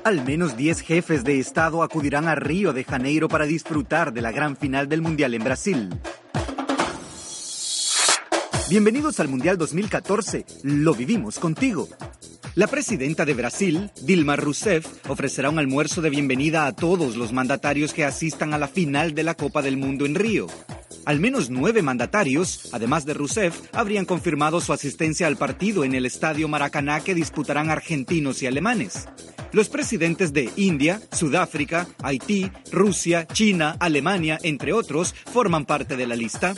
Al menos 10 jefes de Estado acudirán a Río de Janeiro para disfrutar de la gran final del Mundial en Brasil. Bienvenidos al Mundial 2014, lo vivimos contigo. La presidenta de Brasil, Dilma Rousseff, ofrecerá un almuerzo de bienvenida a todos los mandatarios que asistan a la final de la Copa del Mundo en Río. Al menos 9 mandatarios, además de Rousseff, habrían confirmado su asistencia al partido en el Estadio Maracaná que disputarán argentinos y alemanes. Los presidentes de India, Sudáfrica, Haití, Rusia, China, Alemania, entre otros, forman parte de la lista.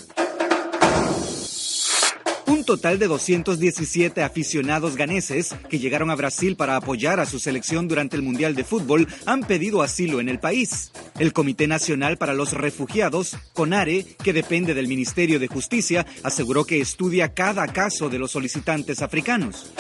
Un total de 217 aficionados ganeses que llegaron a Brasil para apoyar a su selección durante el Mundial de Fútbol han pedido asilo en el país. El Comité Nacional para los Refugiados, CONARE, que depende del Ministerio de Justicia, aseguró que estudia cada caso de los solicitantes africanos.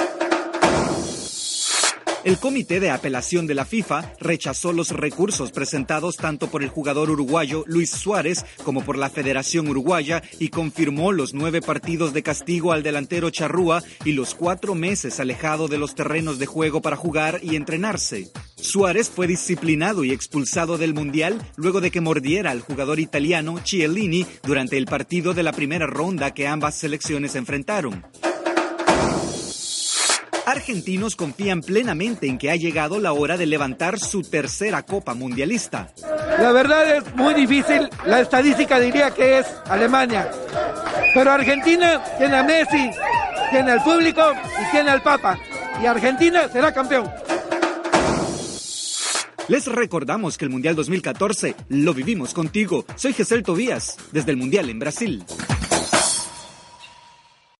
El Comité de Apelación de la FIFA rechazó los recursos presentados tanto por el jugador uruguayo Luis Suárez como por la Federación Uruguaya y confirmó los 9 partidos de castigo al delantero charrúa y los 4 meses alejado de los terrenos de juego para jugar y entrenarse. Suárez fue disciplinado y expulsado del Mundial luego de que mordiera al jugador italiano Chiellini durante el partido de la primera ronda que ambas selecciones enfrentaron. Argentinos confían plenamente en que ha llegado la hora de levantar su tercera Copa Mundialista. La verdad es muy difícil, la estadística diría que es Alemania. Pero Argentina tiene a Messi, tiene al público y tiene al Papa. Y Argentina será campeón. Les recordamos que el Mundial 2014 lo vivimos contigo. Soy Gesell Tobías, desde el Mundial en Brasil.